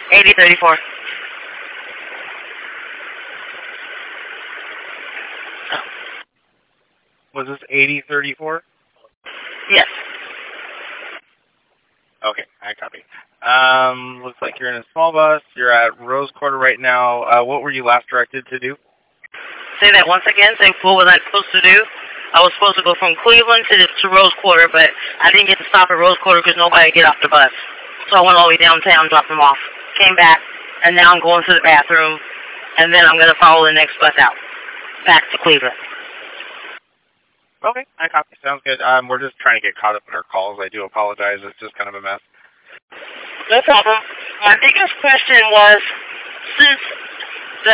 8034. Was this 8034? Yes. Okay, I copy. Looks like you're in a small bus. You're at Rose Quarter right now. What were you last directed to do? Say that once again. Say, what was I supposed to do? I was supposed to go from Cleveland to Rose Quarter, but I didn't get to stop at Rose Quarter because nobody get off the bus. So I went all the way downtown, dropped them off, came back, and now I'm going to the bathroom, and then I'm going to follow the next bus out, back to Cleveland. Okay, I copy. Sounds good. We're just trying to get caught up in our calls. I do apologize. It's just kind of a mess. No problem. My biggest question was, since the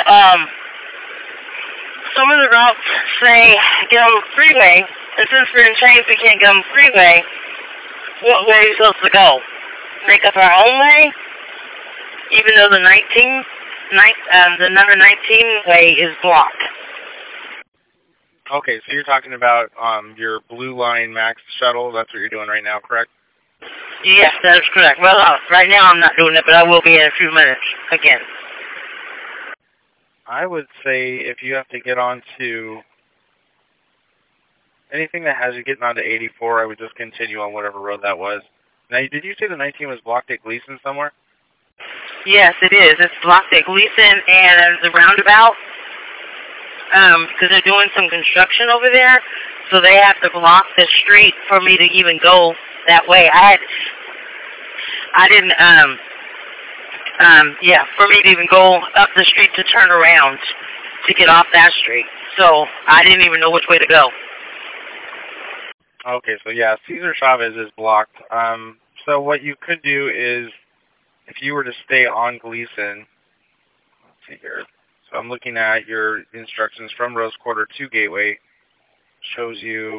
some of the routes say get on the freeway, and since we're in chains, we can't get on the freeway, what way are we supposed to go? Make up our own way? Even though the number 19 way is blocked. Okay, so you're talking about your Blue Line Max shuttle. That's what you're doing right now, correct? Yes, that is correct. Well, right now I'm not doing it, but I will be in a few minutes again. I would say if you have to get onto anything that has you getting onto 84, I would just continue on whatever road that was. Now, did you say the 19 was blocked at Gleason somewhere? Yes, it is. It's blocked at Gleason and the roundabout. Because they're doing some construction over there, so they have to block the street for me to even go that way. For me to even go up the street to turn around to get off that street. So I didn't even know which way to go. Okay, so yeah, Cesar Chavez is blocked. So what you could do is, if you were to stay on Gleason, let's see here. So I'm looking at your instructions from Rose Quarter to Gateway. Shows you.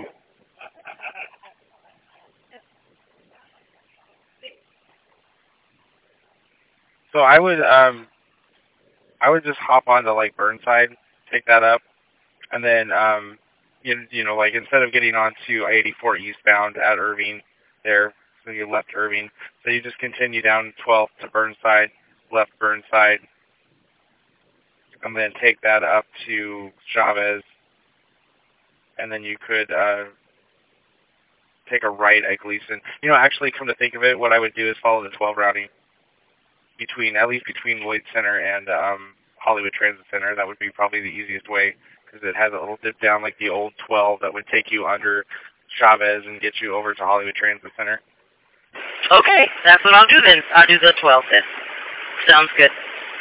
So I would just hop onto like Burnside, take that up, and then you know, like instead of getting onto I-84 eastbound at Irving there, so you left Irving, so you just continue down 12th to Burnside, left Burnside, and then take that up to Chavez, and then you could take a right at Gleason. You know, actually, come to think of it, what I would do is follow the 12 routing at least between Lloyd Center and Hollywood Transit Center. That would be probably the easiest way, because it has a little dip down like the old 12 that would take you under Chavez and get you over to Hollywood Transit Center. Okay, that's what I'll do then. I'll do the 12 then. Sounds good.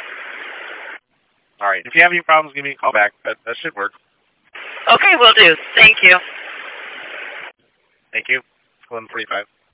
All right. If you have any problems, give me a call back. That should work. Okay, will do. Thank you. Thank you. 11:45.